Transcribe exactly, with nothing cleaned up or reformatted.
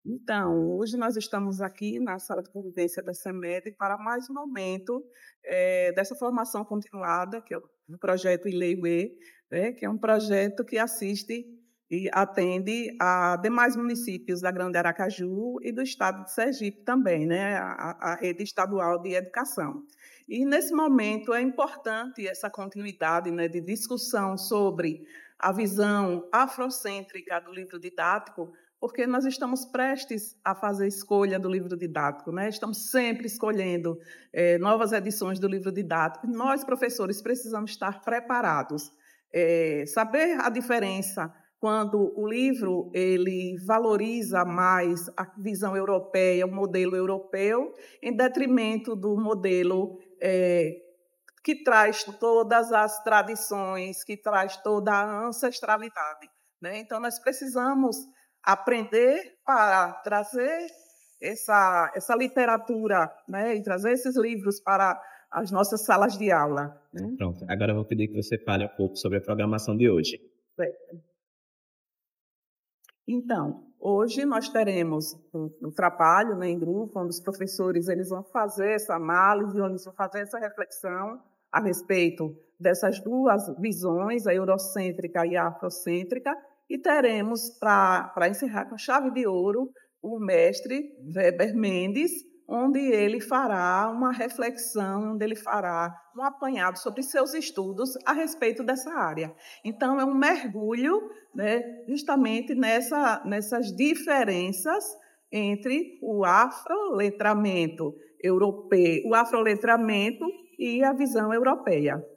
Então, hoje nós estamos aqui na sala de convivência da CEMED para mais um momento eh, dessa formação continuada, que é o projeto Ileiuê, né, que é um projeto que assiste e atende a demais municípios da Grande Aracaju e do estado de Sergipe também, né, a, a rede estadual de educação. E, nesse momento, é importante essa continuidade, né, de discussão sobre a visão afrocêntrica do livro didático, porque nós estamos prestes a fazer escolha do livro didático, né? Estamos sempre escolhendo eh, novas edições do livro didático. Nós, professores, precisamos estar preparados, eh, saber a diferença quando o livro ele valoriza mais a visão europeia, o modelo europeu, em detrimento do modelo eh, que traz todas as tradições, que traz toda a ancestralidade, né? Então, nós precisamos aprender para trazer essa, essa literatura, né, e trazer esses livros para as nossas salas de aula, né? Pronto, agora eu vou pedir que você fale um pouco sobre a programação de hoje. Então, hoje nós teremos um, um trabalho, né, em grupo, onde os professores eles vão fazer essa análise, onde eles vão fazer essa reflexão a respeito dessas duas visões, a eurocêntrica e a afrocêntrica, e teremos, para encerrar com chave de ouro, o mestre Weber Mendes, onde ele fará uma reflexão, onde ele fará um apanhado sobre seus estudos a respeito dessa área. Então, é um mergulho, né, justamente nessa, nessas diferenças entre o afroletramento europeu, o afroletramento e a visão europeia.